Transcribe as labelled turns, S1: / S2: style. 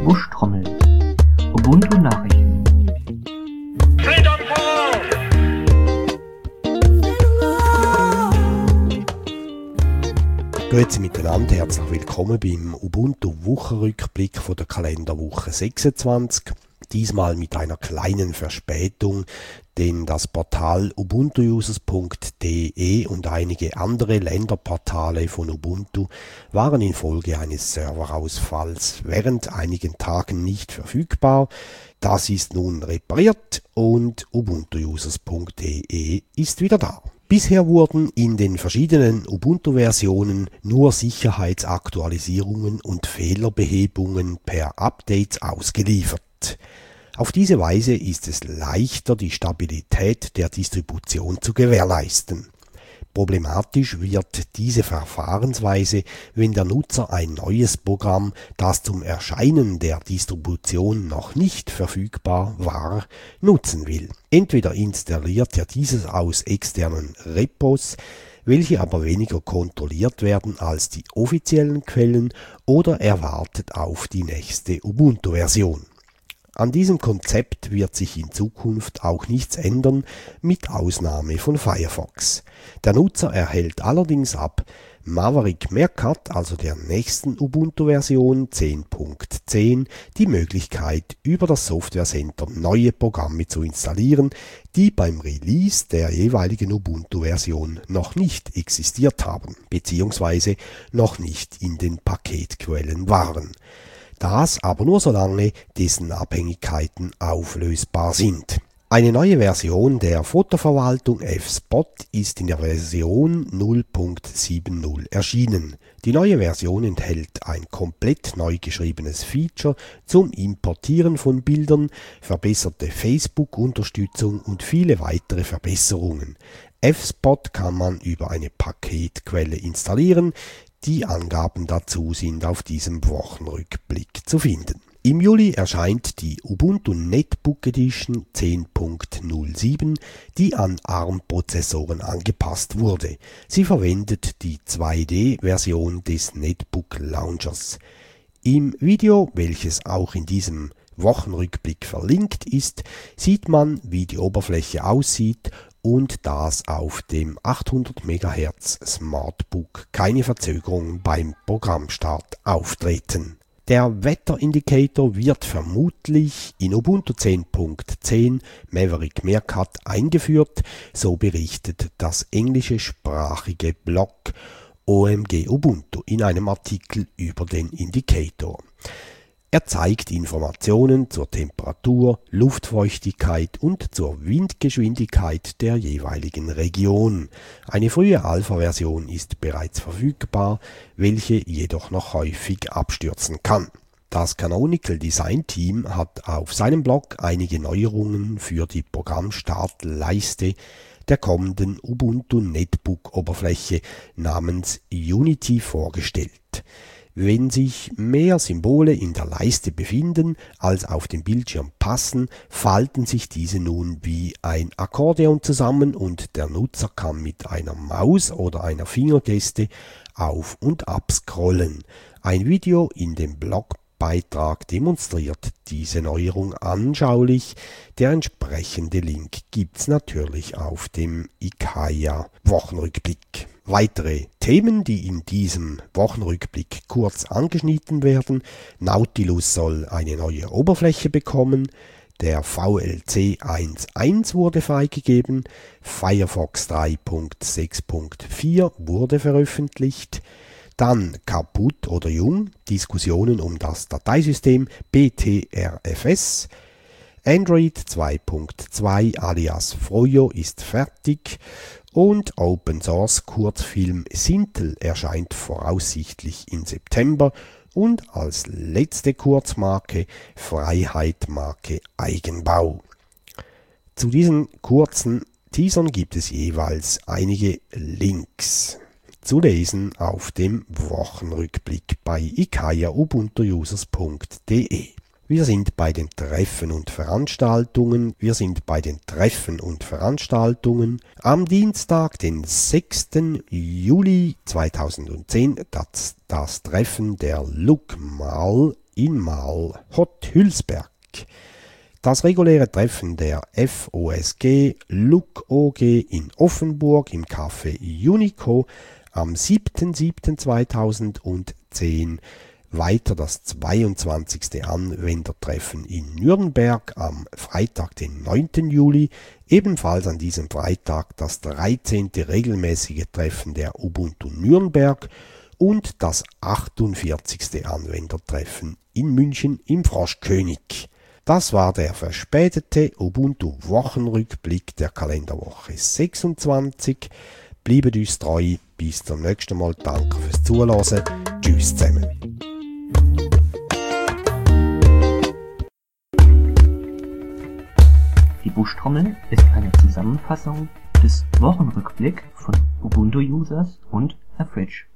S1: Buschtrommel. Ubuntu Nachrichten.
S2: Grüezi miteinander, herzlich willkommen beim Ubuntu Wochenrückblick von der Kalenderwoche 26. Diesmal mit einer kleinen Verspätung, denn das Portal ubuntuusers.de und einige andere Länderportale von Ubuntu waren infolge eines Serverausfalls während einigen Tagen nicht verfügbar. Das ist nun repariert und ubuntuusers.de ist wieder da. Bisher wurden in den verschiedenen Ubuntu-Versionen nur Sicherheitsaktualisierungen und Fehlerbehebungen per Updates ausgeliefert. Auf diese Weise ist es leichter, die Stabilität der Distribution zu gewährleisten. Problematisch wird diese Verfahrensweise, wenn der Nutzer ein neues Programm, das zum Erscheinen der Distribution noch nicht verfügbar war, nutzen will. Entweder installiert er dieses aus externen Repos, welche aber weniger kontrolliert werden als die offiziellen Quellen, oder er wartet auf die nächste Ubuntu-Version. An diesem Konzept wird sich in Zukunft auch nichts ändern, mit Ausnahme von Firefox. Der Nutzer erhält allerdings ab Maverick Meerkat, also der nächsten Ubuntu-Version 10.10, die Möglichkeit, über das Software Center neue Programme zu installieren, die beim Release der jeweiligen Ubuntu-Version noch nicht existiert haben, bzw. noch nicht in den Paketquellen waren. Das aber nur solange dessen Abhängigkeiten auflösbar sind. Eine neue Version der Fotoverwaltung F-Spot ist in der Version 0.70 erschienen. Die neue Version enthält ein komplett neu geschriebenes Feature zum Importieren von Bildern, verbesserte Facebook-Unterstützung und viele weitere Verbesserungen. F-Spot kann man über eine Paketquelle installieren. Die Angaben dazu sind auf diesem Wochenrückblick zu finden. Im Juli erscheint die Ubuntu Netbook Edition 10.07, die an ARM-Prozessoren angepasst wurde. Sie verwendet die 2D-Version des Netbook Launchers. Im Video, welches auch in diesem Wochenrückblick verlinkt ist, sieht man, wie die Oberfläche aussieht und dass auf dem 800 MHz Smartbook keine Verzögerungen beim Programmstart auftreten. Der Wetterindikator wird vermutlich in Ubuntu 10.10 Maverick Meerkat eingeführt, so berichtet das englischsprachige Blog OMG Ubuntu in einem Artikel über den Indikator. Er zeigt Informationen zur Temperatur, Luftfeuchtigkeit und zur Windgeschwindigkeit der jeweiligen Region. Eine frühe Alpha-Version ist bereits verfügbar, welche jedoch noch häufig abstürzen kann. Das Canonical Design Team hat auf seinem Blog einige Neuerungen für die Programmstartleiste der kommenden Ubuntu Netbook Oberfläche namens Unity vorgestellt. Wenn sich mehr Symbole in der Leiste befinden, als auf dem Bildschirm passen, falten sich diese nun wie ein Akkordeon zusammen und der Nutzer kann mit einer Maus oder einer Fingergeste auf und ab scrollen. Ein Video in dem Blogbeitrag demonstriert diese Neuerung anschaulich. Der entsprechende Link gibt's natürlich auf dem Ikaia Wochenrückblick. Weitere Themen, die in diesem Wochenrückblick kurz angeschnitten werden: Nautilus soll eine neue Oberfläche bekommen, der VLC 1.1 wurde freigegeben, Firefox 3.6.4 wurde veröffentlicht, dann kaputt oder jung, Diskussionen um das Dateisystem BTRFS, Android 2.2 alias Froyo ist fertig und Open Source Kurzfilm Sintel erscheint voraussichtlich im September und als letzte Kurzmarke Freiheit-Marke Eigenbau. Zu diesen kurzen Teasern gibt es jeweils einige Links zu lesen auf dem Wochenrückblick bei ikaiaubuntuusers.de. Wir sind bei den Treffen und Veranstaltungen. Am Dienstag, den 6. Juli 2010, das Treffen der LUCMAL in Marl-Hott-Hülsberg. Das reguläre Treffen der FOSG Look OG in Offenburg im Café Unico am 7.7.2010, weiter das 22. Anwendertreffen in Nürnberg am Freitag, den 9. Juli, ebenfalls an diesem Freitag das 13. regelmäßige Treffen der Ubuntu Nürnberg und das 48. Anwendertreffen in München im Froschkönig. Das war der verspätete Ubuntu-Wochenrückblick der Kalenderwoche 26. Bleibt uns treu, bis zum nächsten Mal. Danke fürs Zuhören. Tschüss zusammen.
S1: Die Buschtrommel ist eine Zusammenfassung des Wochenrückblick von Ubuntu-Users und Herr Fritsch.